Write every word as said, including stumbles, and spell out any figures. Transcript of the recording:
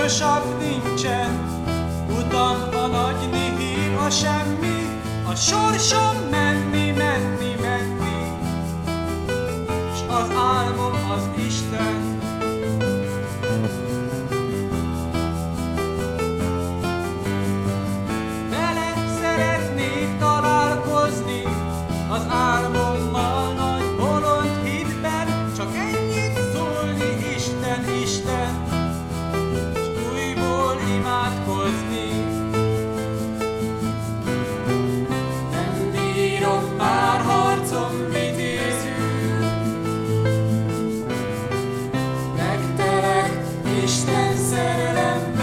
súlyosabb nincsen, utam a nagy nihil, a semmi, a sorsom menni, menni, menni, s az álmom az Isten. Vele szeretnék találkozni, az álmommal nagy bolond hitben, csak ennyit szólni, Isten, Isten, s újból imádkozni. Nem bírom már harcom vitézül, megtelek Isten szerelemben.